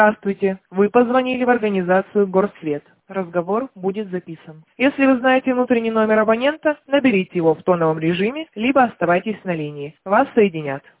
Здравствуйте. Вы позвонили в организацию «Горсвет». Разговор будет записан. Если вы знаете внутренний номер абонента, наберите его в тоновом режиме, либо оставайтесь на линии. Вас соединят.